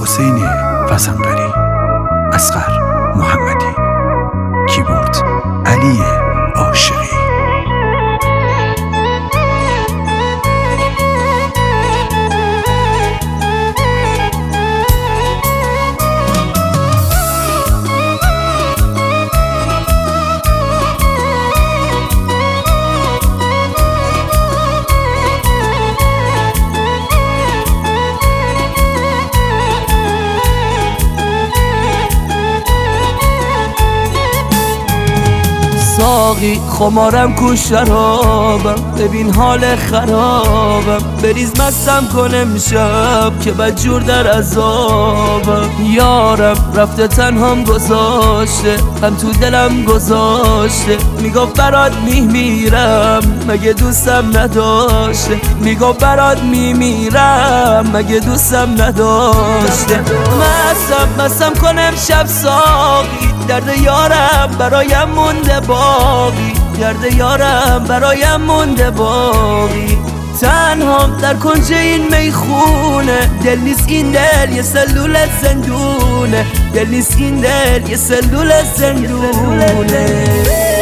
حسین فسنقری، اصغر محمدی، کیبورد علی عاشقی. ساقی خمارم کو شرابم، ببین حال خرابم، بریز مستم کنم شب که بدجور در عذابم. یارم رفته تنهام گذاشته، هم تو دلم گذاشته، میگفت برات میمیرم مگه دوستم نداشته، میگفت برات میمیرم مگه دوستم نداشته. مستم کنم شب ساقی، درد یارم برایم مونده باقی، درد یارم برایم مونده باقی. تنهام در کنج این میخونه، دل نیست این دل یه سلول زندونه، دل نیست این دل یه سلول زندونه.